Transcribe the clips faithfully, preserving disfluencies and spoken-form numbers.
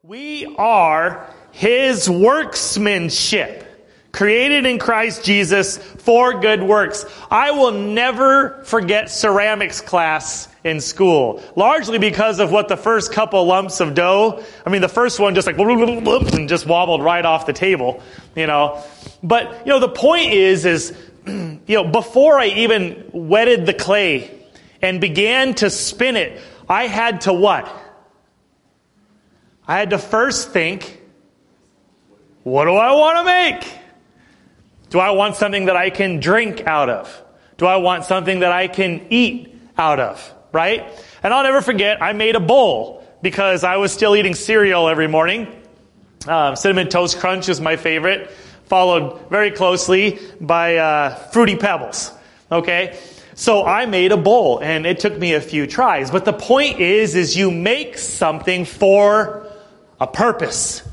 We are his workmanship, created in Christ Jesus for good works. I will never forget ceramics class in school, largely because of what the first couple lumps of dough, I mean, the first one just like, and just wobbled right off the table, you know. But, you know, the point is, is, you know, before I even wetted the clay and began to spin it, I had to what? I had to first think, what do I want to make? Do I want something that I can drink out of? Do I want something that I can eat out of? Right? And I'll never forget, I made a bowl because I was still eating cereal every morning. Uh, Cinnamon Toast Crunch is my favorite, followed very closely by uh, Fruity Pebbles. Okay? So I made a bowl, and it took me a few tries. But the point is, is you make something for a purpose.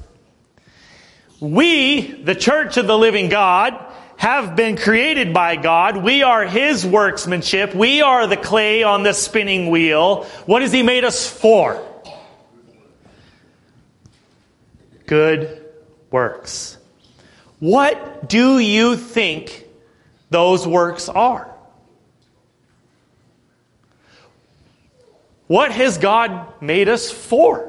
We, the Church of the Living God, have been created by God. We are his workmanship. We are the clay on the spinning wheel. What has he made us for? Good works. What do you think those works are? What has God made us for?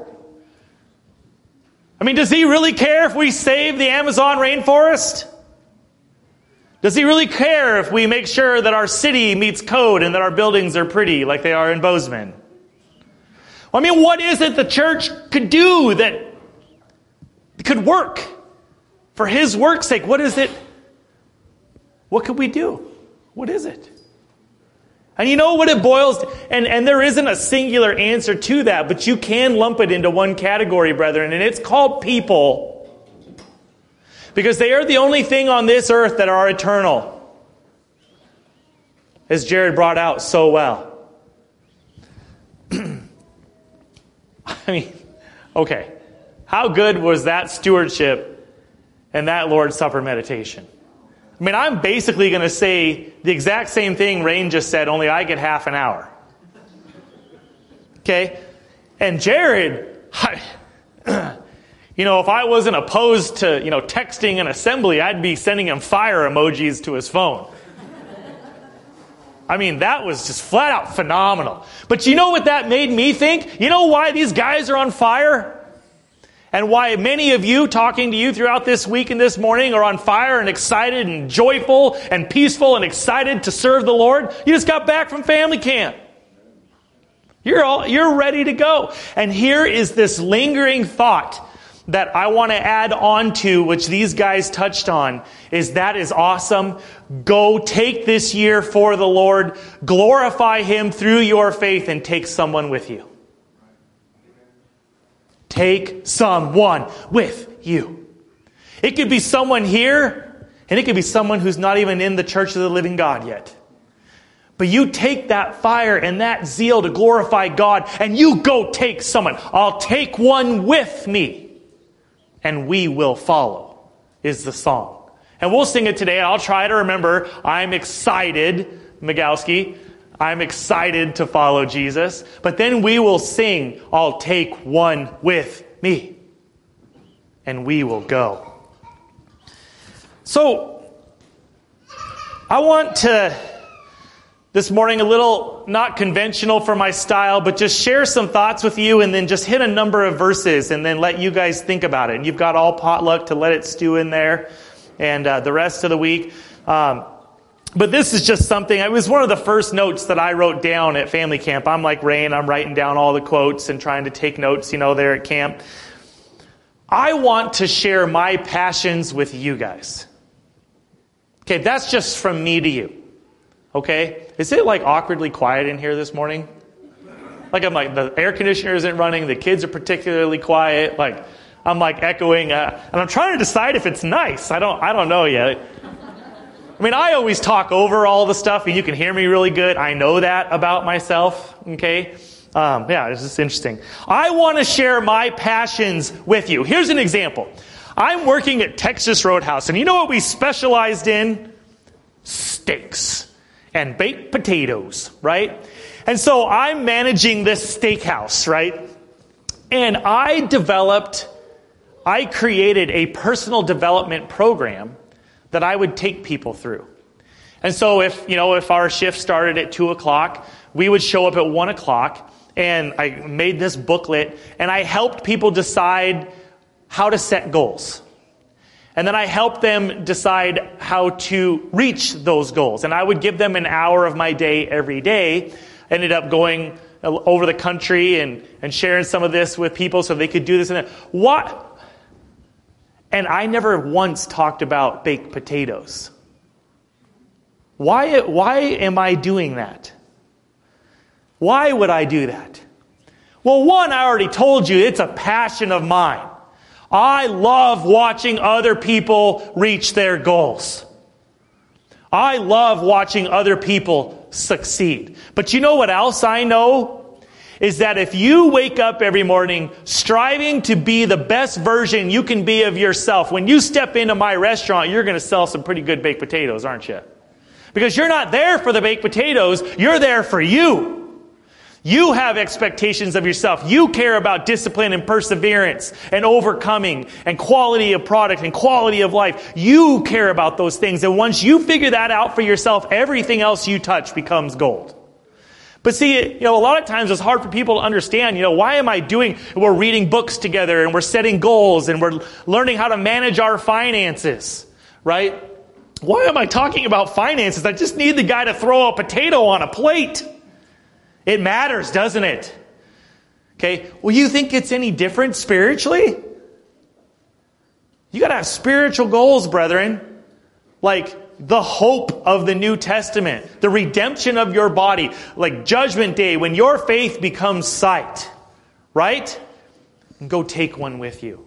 I mean, does he really care if we save the Amazon rainforest? Does he really care if we make sure that our city meets code and that our buildings are pretty like they are in Bozeman? Well, I mean, what is it the church could do that could work for his work's sake? What is it? What could we do? What is it? And you know what it boils to, and, and there isn't a singular answer to that, but you can lump it into one category, brethren, and it's called people. Because they are the only thing on this earth that are eternal. As Jared brought out so well. I mean, okay. How good was that stewardship and that Lord's Supper meditation? I mean, I'm basically going to say the exact same thing Rain just said, only I get half an hour. Okay? And Jared, I, you know, if I wasn't opposed to, you know, texting an assembly, I'd be sending him fire emojis to his phone. I mean, that was just flat out phenomenal. But you know what that made me think? You know why these guys are on fire? And why many of you talking to you throughout this week and this morning are on fire and excited and joyful and peaceful and excited to serve the Lord? You just got back from family camp. You're all, you're ready to go. And here is this lingering thought that I want to add on to, which these guys touched on, is that is awesome. Go take this year for the Lord, glorify him through your faith, and take someone with you. Take someone with you. It could be someone here, and it could be someone who's not even in the Church of the Living God yet. But you take that fire and that zeal to glorify God, and you go take someone. I'll take one with me, and we will follow, is the song. And we'll sing it today. I'll try to remember, I'm excited, Migowski. I'm excited to follow Jesus. But then we will sing, I'll take one with me. And we will go. So, I want to, this morning, a little not conventional for my style, but just share some thoughts with you and then just hit a number of verses and then let you guys think about it. And you've got all potluck to let it stew in there and uh, the rest of the week. Um, But this is just something, it was one of the first notes that I wrote down at family camp. I'm like Rain, I'm writing down all the quotes and trying to take notes, you know, there at camp. I want to share my passions with you guys. Okay, that's just from me to you. Okay? Is it like awkwardly quiet in here this morning? Like I'm like, the air conditioner isn't running, the kids are particularly quiet, like I'm like echoing, uh, and I'm trying to decide if it's nice. I don't, I don't know yet. I mean, I always talk over all the stuff, and you can hear me really good. I know that about myself, okay? Um, yeah, it's just interesting. I want to share my passions with you. Here's an example. I'm working at Texas Roadhouse, and you know what we specialized in? Steaks and baked potatoes, right? And so I'm managing this steakhouse, right? And I developed I created a personal development program that I would take people through. And so if, you know, if our shift started at two o'clock, we would show up at one o'clock, and I made this booklet, and I helped people decide how to set goals. And then I helped them decide how to reach those goals. And I would give them an hour of my day every day. Ended up going over the country and, and sharing some of this with people so they could do this and that. What? And I never once talked about baked potatoes. Why, why am I doing that? Why would I do that? Well, one, I already told you, it's a passion of mine. I love watching other people reach their goals. I love watching other people succeed. But you know what else I know? Is that if you wake up every morning striving to be the best version you can be of yourself, when you step into my restaurant, you're going to sell some pretty good baked potatoes, aren't you? Because you're not there for the baked potatoes, you're there for you. You have expectations of yourself. You care about discipline and perseverance and overcoming and quality of product and quality of life. You care about those things. And once you figure that out for yourself, everything else you touch becomes gold. But see, you know, a lot of times it's hard for people to understand, you know, why am I doing, we're reading books together and we're setting goals and we're learning how to manage our finances, right? Why am I talking about finances? I just need the guy to throw a potato on a plate. It matters, doesn't it? Okay, well, you think it's any different spiritually? You got to have spiritual goals, brethren. Like the hope of the New Testament, the redemption of your body, like Judgment Day, when your faith becomes sight, right? And go take one with you.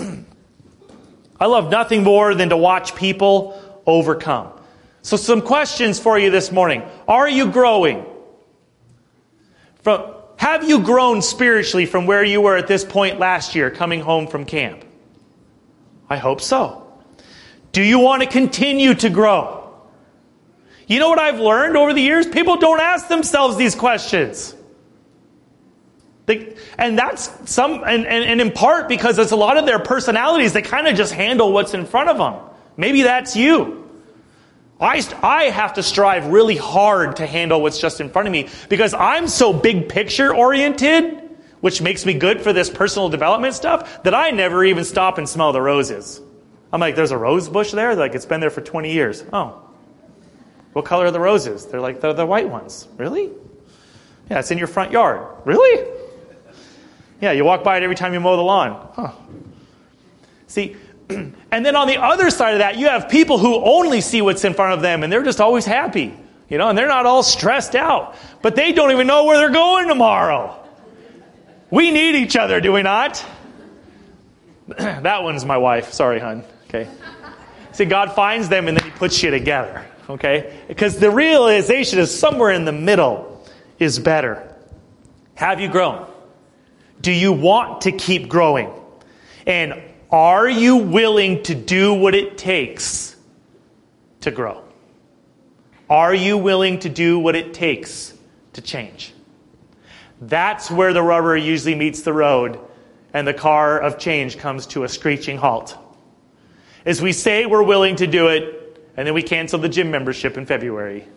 I love nothing more than to watch people overcome. So some questions for you this morning. Are you growing? From, have you grown spiritually from where you were at this point last year coming home from camp? I hope so. Do you want to continue to grow? You know what I've learned over the years? People don't ask themselves these questions. They, and that's some, and, and, and in part because it's a lot of their personalities, they kind of just handle what's in front of them. Maybe that's you. I, I have to strive really hard to handle what's just in front of me because I'm so big picture oriented, which makes me good for this personal development stuff, that I never even stop and smell the roses. I'm like, there's a rose bush there? They're like, it's been there for twenty years. Oh. What color are the roses? They're like, they're the white ones. Really? Yeah, it's in your front yard. Really? Yeah, you walk by it every time you mow the lawn. Huh. See, and then on the other side of that, you have people who only see what's in front of them, and they're just always happy, you know, and they're not all stressed out. But they don't even know where they're going tomorrow. We need each other, do we not? That one's my wife. Sorry, hon. Okay. See, God finds them, and then He puts you together, okay? Because the realization is somewhere in the middle is better. Have you grown? Do you want to keep growing? And are you willing to do what it takes to grow? Are you willing to do what it takes to change? That's where the rubber usually meets the road and the car of change comes to a screeching halt. As we say we're willing to do it, and then we cancel the gym membership in February.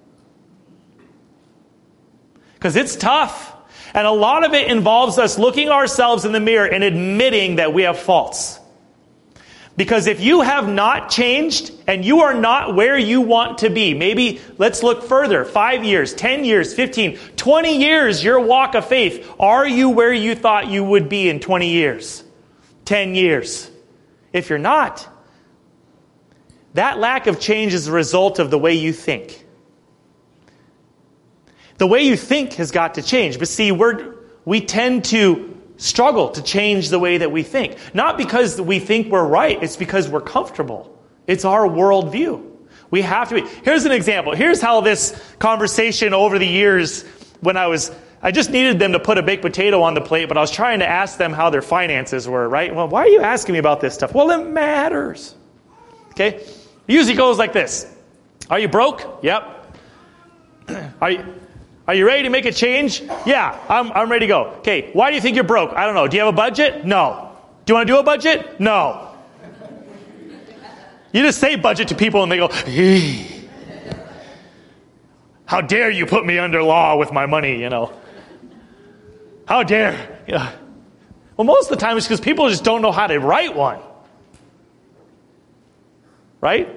Because it's tough. And a lot of it involves us looking ourselves in the mirror and admitting that we have faults. Because if you have not changed and you are not where you want to be, maybe let's look further, five years, ten years, fifteen, twenty years, your walk of faith. Are you where you thought you would be in twenty years, ten years? If you're not, that lack of change is a result of the way you think. The way you think has got to change. But see, we're, we tend to struggle to change the way that we think. Not because we think we're right. It's because we're comfortable. It's our worldview. We have to be. Here's an example. Here's how this conversation over the years, when I was, I just needed them to put a baked potato on the plate, but I was trying to ask them how their finances were, right? Well, why are you asking me about this stuff? Well, it matters. Okay? It usually goes like this. Are you broke? Yep. Are you... Are you ready to make a change? Yeah, I'm I'm ready to go. Okay, why do you think you're broke? I don't know. Do you have a budget? No. Do you want to do a budget? No. You just say budget to people and they go, hey, how dare you put me under law with my money, you know. How dare. Yeah. Well, most of the time it's because people just don't know how to write one. Right?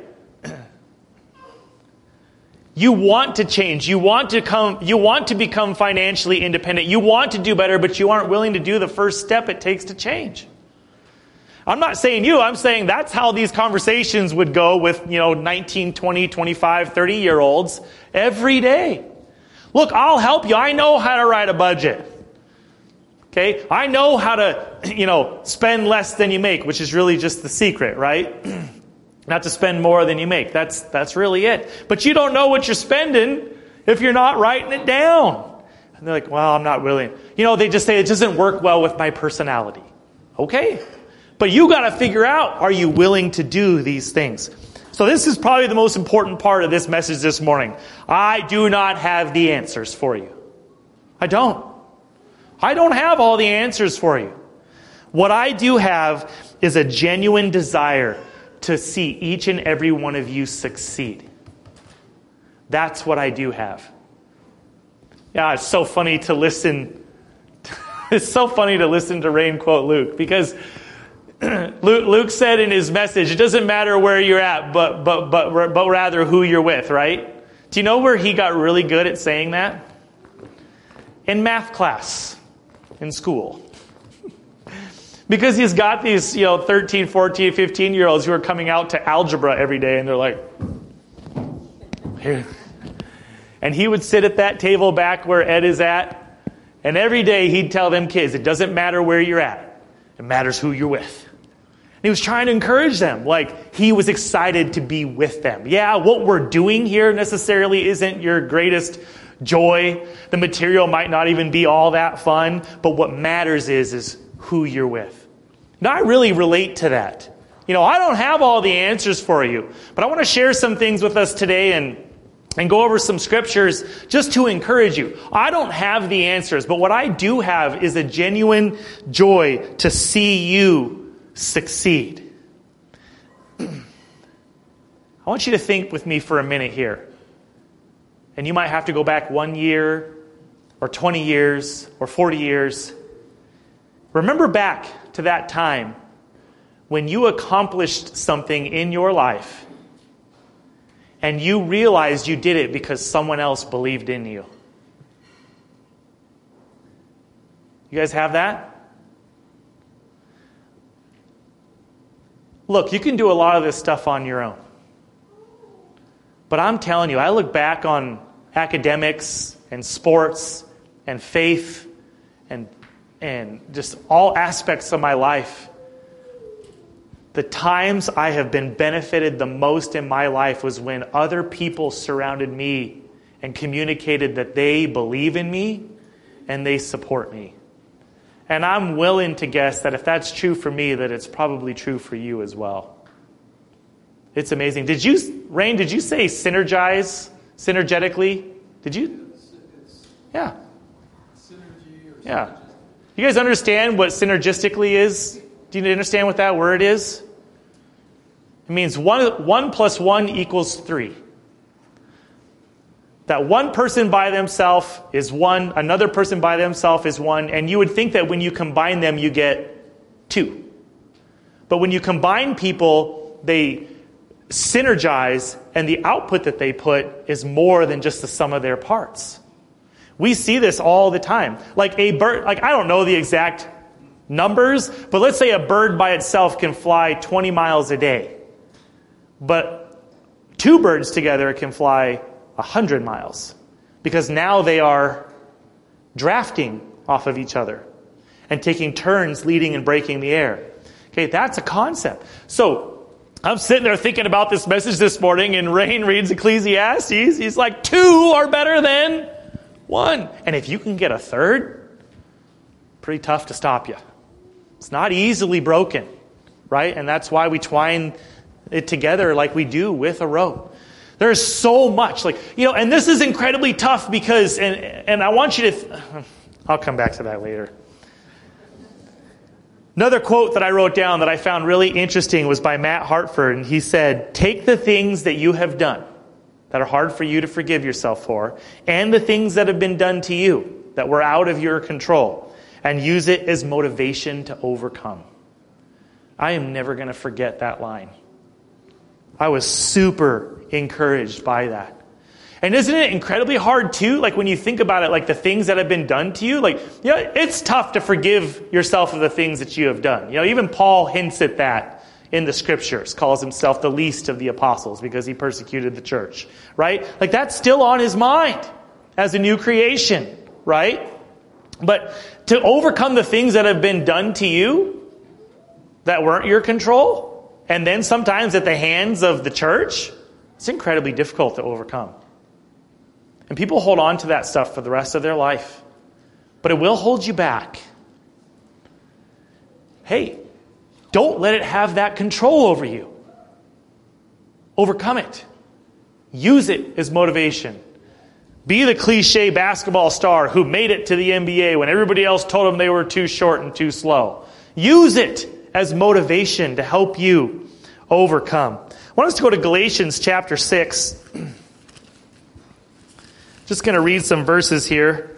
You want to change. You want to come, you want to become financially independent. You want to do better, but you aren't willing to do the first step it takes to change. I'm not saying you, I'm saying that's how these conversations would go with, you know, nineteen, twenty, twenty-five, thirty year olds every day. Look, I'll help you. I know how to write a budget. Okay? I know how to, you know, spend less than you make, which is really just the secret, right? Not to spend more than you make. That's that's really it. But you don't know what you're spending if you're not writing it down. And they're like, well, I'm not willing. You know, they just say it doesn't work well with my personality. Okay. But you got to figure out, are you willing to do these things? So this is probably the most important part of this message this morning. I do not have the answers for you. I don't. I don't have all the answers for you. What I do have is a genuine desire to see each and every one of you succeed. That's what I do have. Yeah, it's so funny to listen. It's so funny to listen to Rain quote Luke, because Luke, Luke said in his message, it doesn't matter where you're at, but but but but rather who you're with, right? Do you know where he got really good at saying that? In math class, in school. Because he's got these, you know, thirteen, fourteen, fifteen year olds who are coming out to algebra every day, and they're like, here. And he would sit at that table back where Ed is at, and every day he'd tell them kids, it doesn't matter where you're at. It matters who you're with. And he was trying to encourage them, like he was excited to be with them. Yeah, what we're doing here necessarily isn't your greatest joy. The material might not even be all that fun, but what matters is, is who you're with. Now, I really relate to that. You know, I don't have all the answers for you, but I want to share some things with us today and, and go over some scriptures just to encourage you. I don't have the answers, but what I do have is a genuine joy to see you succeed. I want you to think with me for a minute here. And you might have to go back one year or twenty years or forty years. Remember back to that time when you accomplished something in your life and you realized you did it because someone else believed in you. You guys have that? Look, you can do a lot of this stuff on your own. But I'm telling you, I look back on academics and sports and faith and and just all aspects of my life. The times I have been benefited the most in my life was when other people surrounded me and communicated that they believe in me and they support me. And I'm willing to guess that if that's true for me, that it's probably true for you as well. It's amazing. Did you, Rain, did you say synergize, synergetically? Did you? Yeah. Yeah. You guys understand what synergistically is? Do you understand what that word is? It means one, one plus one equals three. That one person by themselves is one, another person by themselves is one, and you would think that when you combine them, you get two. But when you combine people, they synergize, and the output that they put is more than just the sum of their parts. We see this all the time. Like a bird, like I don't know the exact numbers, but let's say a bird by itself can fly twenty miles a day. But two birds together can fly one hundred miles. Because now they are drafting off of each other and taking turns leading and breaking the air. Okay, that's a concept. So I'm sitting there thinking about this message this morning, and Rain reads Ecclesiastes. He's like, two are better than one. And if you can get a third, pretty tough to stop you. It's not easily broken, right? And that's why we twine it together like we do with a rope. There's so much, like, you know, and this is incredibly tough because, and and I want you to, th- I'll come back to that later. Another quote that I wrote down that I found really interesting was by Matt Hartford, and he said, "Take the things that you have done that are hard for you to forgive yourself for, and the things that have been done to you that were out of your control, and use it as motivation to overcome." I am never going to forget that line. I was super encouraged by that. And isn't it incredibly hard too? Like when you think about it, like the things that have been done to you, like, yeah, it's tough to forgive yourself of the things that you have done. You know, even Paul hints at that in the scriptures, calls himself the least of the apostles because he persecuted the church, right? Like that's still on his mind as a new creation, right? But to overcome the things that have been done to you that weren't your control, and then sometimes at the hands of the church, it's incredibly difficult to overcome. And people hold on to that stuff for the rest of their life. But it will hold you back. Hey, don't let it have that control over you. Overcome it. Use it as motivation. Be the cliche basketball star who made it to the N B A when everybody else told them they were too short and too slow. Use it as motivation to help you overcome. I want us to go to Galatians chapter six. Just going to read some verses here.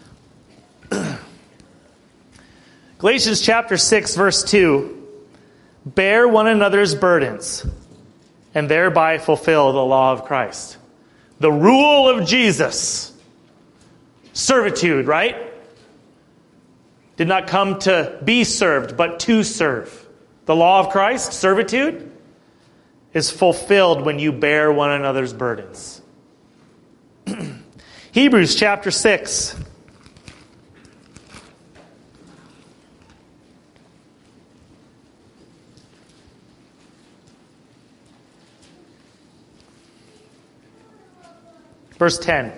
Galatians chapter six, verse two. Bear one another's burdens, and thereby fulfill the law of Christ. The rule of Jesus. Servitude, right? Did not come to be served, but to serve. The law of Christ, servitude, is fulfilled when you bear one another's burdens. Hebrews chapter six. Verse ten.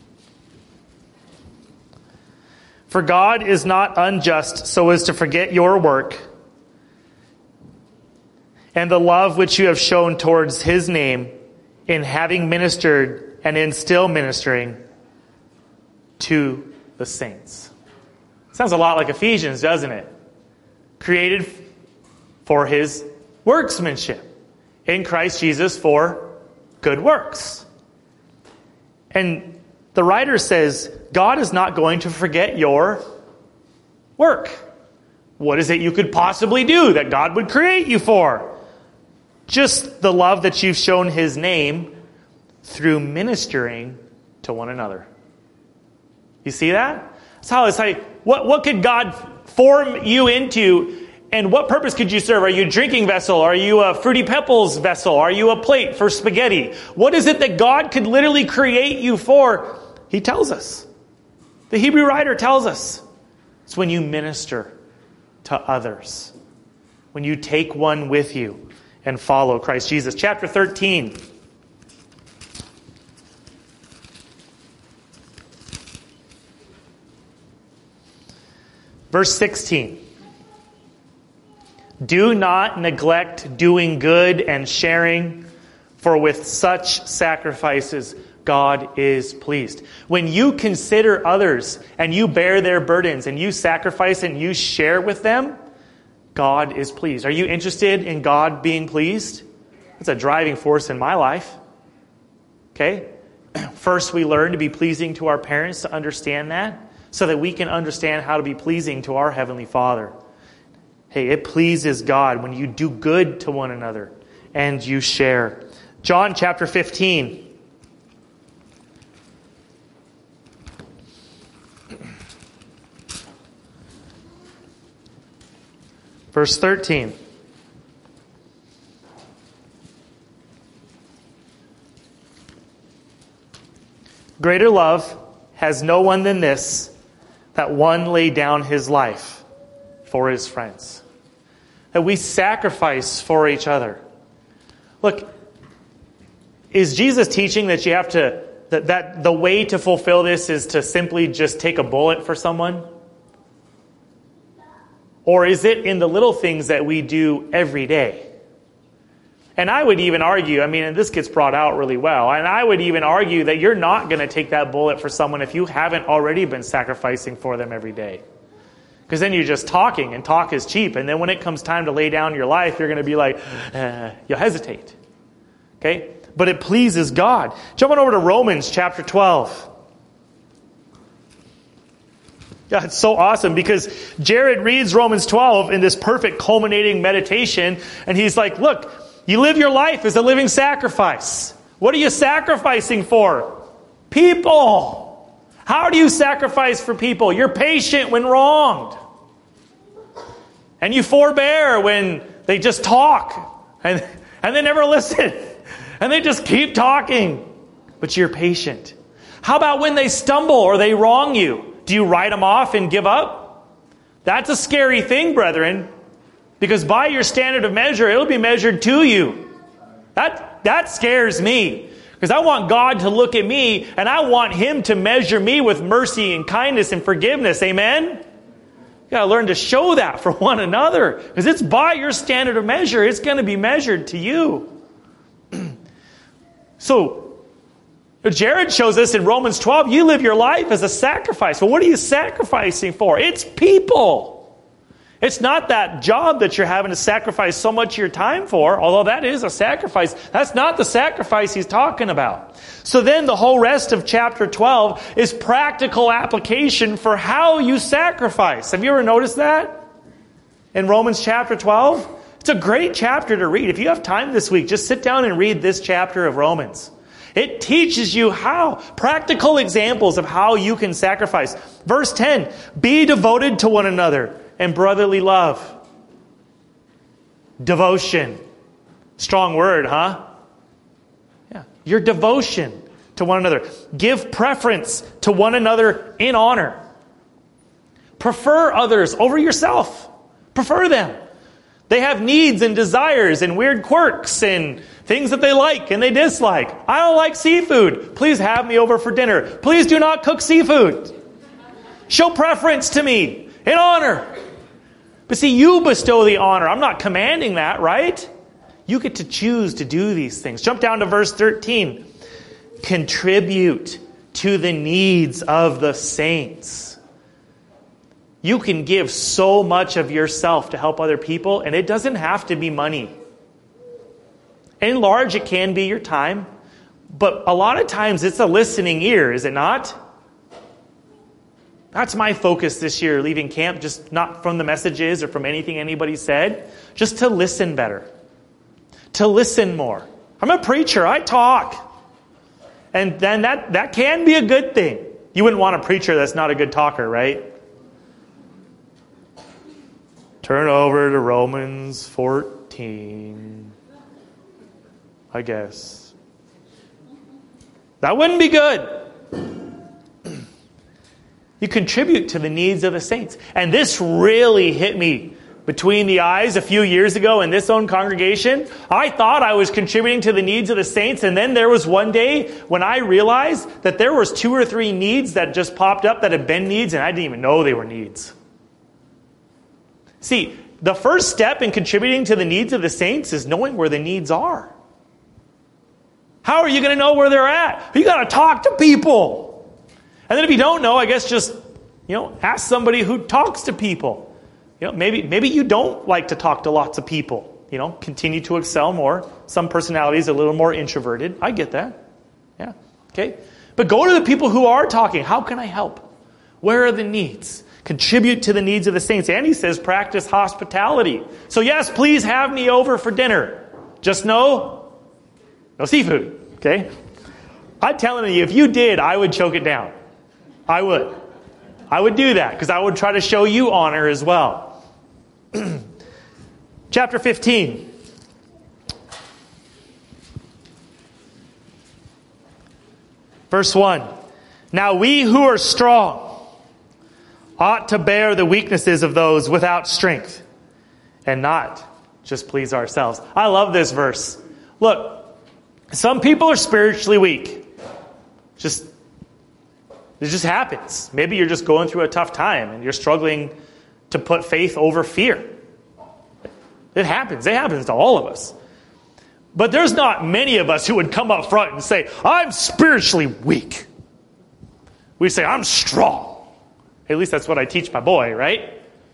For God is not unjust so as to forget your work and the love which you have shown towards his name in having ministered and in still ministering to the saints. Sounds a lot like Ephesians, doesn't it? Created for his workmanship in Christ Jesus for good works. And the writer says, God is not going to forget your work. What is it you could possibly do that God would create you for? Just the love that you've shown his name through ministering to one another. You see that? That's how it's like, what, what could God form you into, and what purpose could you serve? Are you a drinking vessel? Are you a Fruity Pebbles vessel? Are you a plate for spaghetti? What is it that God could literally create you for? He tells us. The Hebrew writer tells us. It's when you minister to others. When you take one with you and follow Christ Jesus. Chapter thirteen. Verse sixteen. Do not neglect doing good and sharing, for with such sacrifices God is pleased. When you consider others and you bear their burdens and you sacrifice and you share with them, God is pleased. Are you interested in God being pleased? That's a driving force in my life. Okay? First, we learn to be pleasing to our parents, to understand that, so that we can understand how to be pleasing to our Heavenly Father. Hey, it pleases God when you do good to one another and you share. John chapter fifteen. Verse thirteen. Greater love has no one than this, that one lay down his life for his friends. That we sacrifice for each other. Look, is Jesus teaching that you have to, that, that the way to fulfill this is to simply just take a bullet for someone? Or is it in the little things that we do every day? And I would even argue, I mean, and this gets brought out really well, and I would even argue that you're not going to take that bullet for someone if you haven't already been sacrificing for them every day. Because then you're just talking, and talk is cheap. And then when it comes time to lay down your life, you're going to be like, uh, you'll hesitate. Okay? But it pleases God. Jump on over to Romans chapter twelve. Yeah, it's so awesome because Jared reads Romans twelve in this perfect culminating meditation, and he's like, look, you live your life as a living sacrifice. What are you sacrificing for? People. How do you sacrifice for people? You're patient when wronged. And you forbear when they just talk. And, and they never listen. And they just keep talking. But you're patient. How about when they stumble or they wrong you? Do you write them off and give up? That's a scary thing, brethren. Because by your standard of measure, it'll be measured to you. That, that scares me. Because I want God to look at me, and I want Him to measure me with mercy and kindness and forgiveness. Amen? You got to learn to show that for one another. Because it's by your standard of measure, it's going to be measured to you. So, Jared shows us in Romans twelve, you live your life as a sacrifice. Well, what are you sacrificing for? It's people. It's not that job that you're having to sacrifice so much of your time for, although that is a sacrifice. That's not the sacrifice he's talking about. So then the whole rest of chapter twelve is practical application for how you sacrifice. Have you ever noticed that? In Romans chapter twelve? It's a great chapter to read. If you have time this week, just sit down and read this chapter of Romans. It teaches you how. Practical examples of how you can sacrifice. Verse ten, be devoted to one another and brotherly love. Devotion. Strong word, huh? Yeah. Your devotion to one another. Give preference to one another in honor. Prefer others over yourself. Prefer them. They have needs and desires and weird quirks and things that they like and they dislike. I don't like seafood. Please have me over for dinner. Please do not cook seafood. Show preference to me in honor. But see, you bestow the honor. I'm not commanding that, right? You get to choose to do these things. Jump down to verse thirteen. Contribute to the needs of the saints. You can give so much of yourself to help other people, and it doesn't have to be money. In large, it can be your time, but a lot of times it's a listening ear, is it not? That's my focus this year, leaving camp, just not from the messages or from anything anybody said, just to listen better, to listen more. I'm a preacher, I talk. And then that, that can be a good thing. You wouldn't want a preacher that's not a good talker, right? Turn over to Romans fourteen, I guess. That wouldn't be good. You contribute to the needs of the saints. And this really hit me between the eyes a few years ago in this own congregation. I thought I was contributing to the needs of the saints, and then there was one day when I realized that there was two or three needs that just popped up that had been needs, and I didn't even know they were needs. See, the first step in contributing to the needs of the saints is knowing where the needs are. How are you going to know where they're at? You got to talk to people. And then if you don't know, I guess just, you know, ask somebody who talks to people. You know, maybe maybe you don't like to talk to lots of people. You know, continue to excel more. Some personalities are a little more introverted. I get that. Yeah. Okay. But go to the people who are talking. How can I help? Where are the needs? Contribute to the needs of the saints. And he says practice hospitality. So yes, please have me over for dinner. Just no, no seafood. Okay. I'm telling you, if you did, I would choke it down. I would. I would do that because I would try to show you honor as well. Chapter fifteen. Verse one. Now we who are strong ought to bear the weaknesses of those without strength and not just please ourselves. I love this verse. Look, some people are spiritually weak. Just It just happens. Maybe you're just going through a tough time and you're struggling to put faith over fear. It happens. It happens to all of us. But there's not many of us who would come up front and say, I'm spiritually weak. We say, I'm strong. At least that's what I teach my boy, right?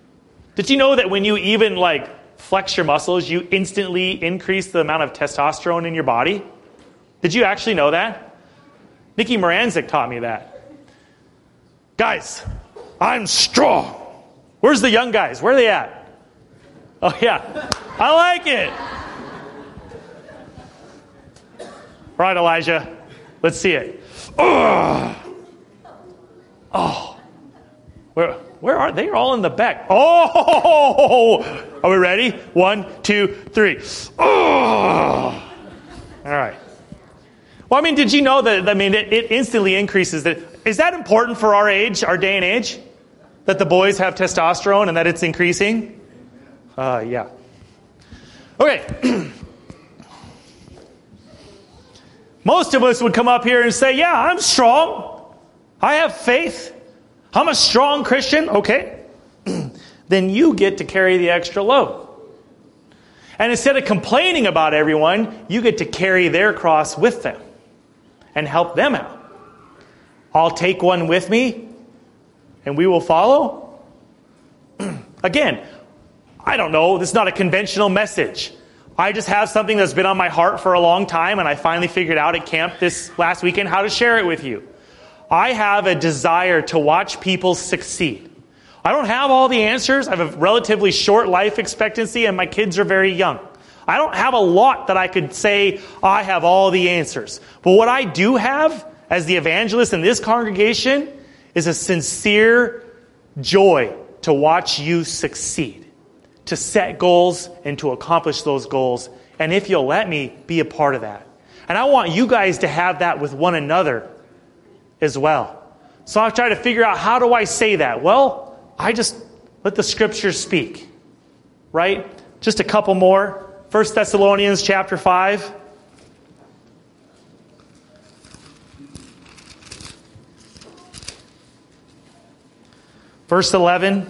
Did you know that when you even like flex your muscles, you instantly increase the amount of testosterone in your body? Did you actually know that? Nikki Moranzik taught me that. Guys, I'm strong. Where's the young guys? Where are they at? Oh yeah, I like it. All right, Elijah, let's see it. Oh, oh. Where, where are they? They're all in the back. Oh, are we ready? One, two, three. Oh, all right. Well, I mean, did you know that? I mean, it, it instantly increases. That is that important for our age, our day and age, that the boys have testosterone and that it's increasing? Uh, yeah. Okay. Most of us would come up here and say, yeah, I'm strong. I have faith. I'm a strong Christian. Okay. Then you get to carry the extra load. And instead of complaining about everyone, you get to carry their cross with them and help them out. I'll take one with me and we will follow. Again, I don't know. This is not a conventional message. I just have something that's been on my heart for a long time, and I finally figured out at camp this last weekend how to share it with you. I have a desire to watch people succeed. I don't have all the answers. I have a relatively short life expectancy, and my kids are very young. I don't have a lot that I could say I have all the answers. But what I do have as the evangelist in this congregation is a sincere joy to watch you succeed, to set goals and to accomplish those goals. And if you'll let me, be a part of that. And I want you guys to have that with one another as well. So I've tried to figure out, how do I say that? Well, I just let the scriptures speak. Right? Just a couple more. First Thessalonians chapter five. Verse eleven.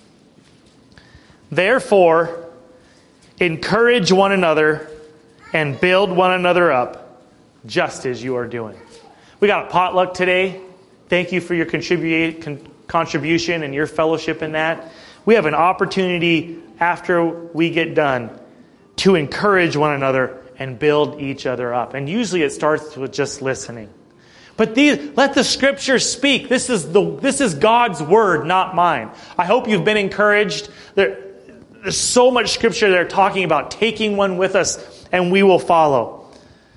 Therefore, encourage one another and build one another up, just as you are doing. We got a potluck today. Thank you for your contribu- con- contribution and your fellowship in that. We have an opportunity after we get done to encourage one another and build each other up. And usually it starts with just listening. But these, let the scriptures speak. This is the this is God's word, not mine. I hope you've been encouraged. There, there's so much scripture there talking about taking one with us, and we will follow.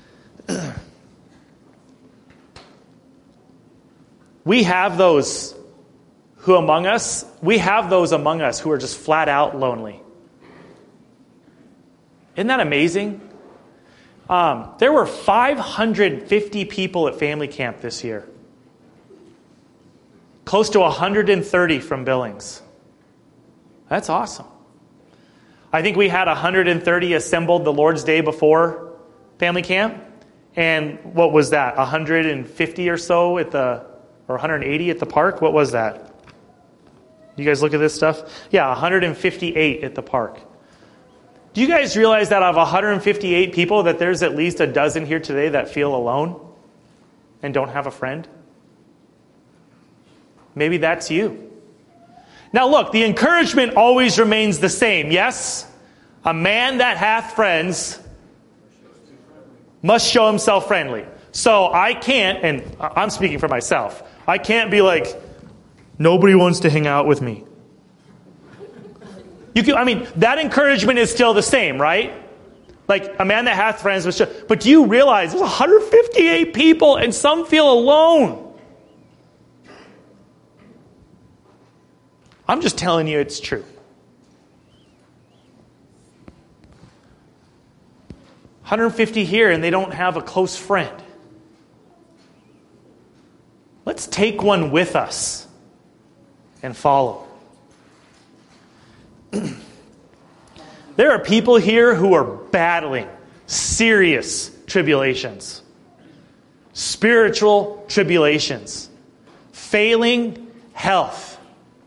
We have those who among us, we have those among us who are just flat out lonely. Isn't that amazing? Um, there were five hundred fifty people at family camp this year. Close to one hundred thirty from Billings. That's awesome. I think we had one hundred thirty assembled the Lord's Day before family camp. And what was that? one hundred fifty or so at the, or one hundred eighty at the park? What was that? You guys look at this stuff? Yeah, one hundred fifty-eight at the park. Do you guys realize that out of one hundred fifty-eight people, that there's at least a dozen here today that feel alone and don't have a friend? Maybe that's you. Now look, the encouragement always remains the same, yes? A man that hath friends must show himself friendly. So I can't, and I'm speaking for myself, I can't be like, nobody wants to hang out with me. You can, I mean, that encouragement is still the same, right? Like, a man that hath friends must show. But do you realize there's one hundred fifty-eight people and some feel alone? I'm just telling you it's true. one hundred fifty here and they don't have a close friend. Let's take one with us and follow. There are people here who are battling serious tribulations, spiritual tribulations, failing health.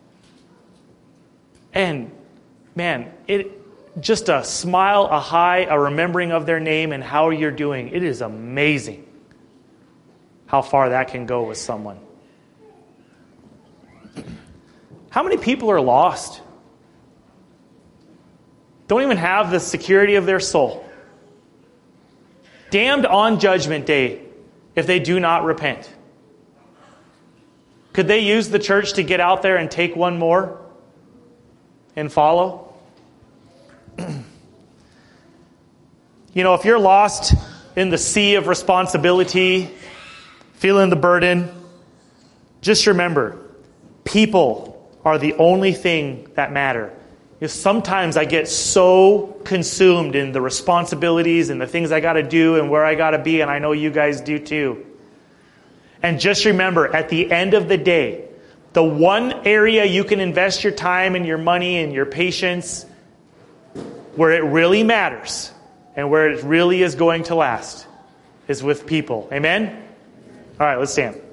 And man, it just a smile, a hi, a remembering of their name and how you're doing. It is amazing how far that can go with someone. How many people are lost? don't even have the security of their soul. Damned on judgment day if they do not repent. Could they use the church to get out there and take one more and follow? You know, if you're lost in the sea of responsibility, feeling the burden, just remember, people are the only thing that matter. Because sometimes I get so consumed in the responsibilities and the things I got to do and where I got to be, and I know you guys do too. And just remember, at the end of the day, the one area you can invest your time and your money and your patience where it really matters and where it really is going to last is with people. Amen? All right, let's stand.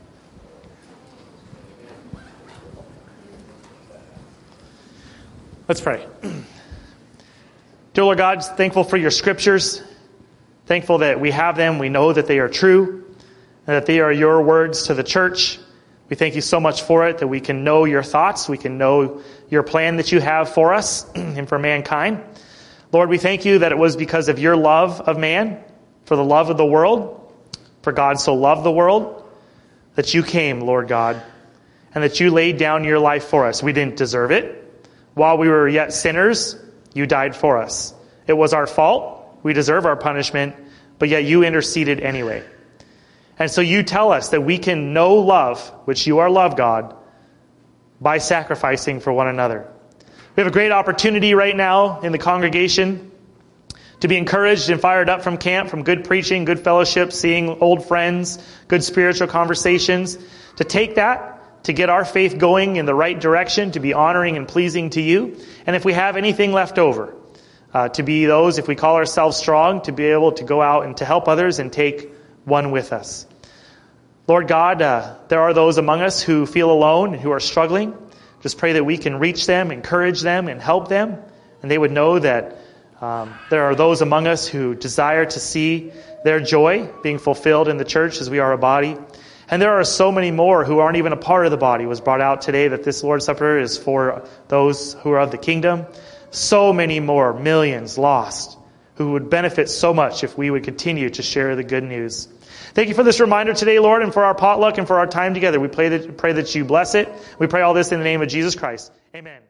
Let's pray. Dear Lord God, thankful for your scriptures. Thankful that we have them. We know that they are true and that they are your words to the church. We thank you so much for it, that we can know your thoughts. We can know your plan that you have for us and for mankind. Lord, we thank you that it was because of your love of man, for the love of the world, for God so loved the world, that you came, Lord God, and that you laid down your life for us. We didn't deserve it. While we were yet sinners, you died for us. It was our fault. We deserve our punishment, but yet you interceded anyway. And so you tell us that we can know love, which you are love, God, by sacrificing for one another. We have a great opportunity right now in the congregation to be encouraged and fired up from camp, from good preaching, good fellowship, seeing old friends, good spiritual conversations, to take that, to get our faith going in the right direction, to be honoring and pleasing to you. And if we have anything left over, uh, to be those, if we call ourselves strong, to be able to go out and to help others and take one with us. Lord God, uh, there are those among us who feel alone and who are struggling. Just pray that we can reach them, encourage them, and help them. And they would know that um, there are those among us who desire to see their joy being fulfilled in the church as we are a body. And there are so many more who aren't even a part of the body. It was brought out today that this Lord's Supper is for those who are of the kingdom. So many more, millions lost, who would benefit so much if we would continue to share the good news. Thank you for this reminder today, Lord, and for our potluck and for our time together. We pray that, pray that you bless it. We pray all this in the name of Jesus Christ. Amen.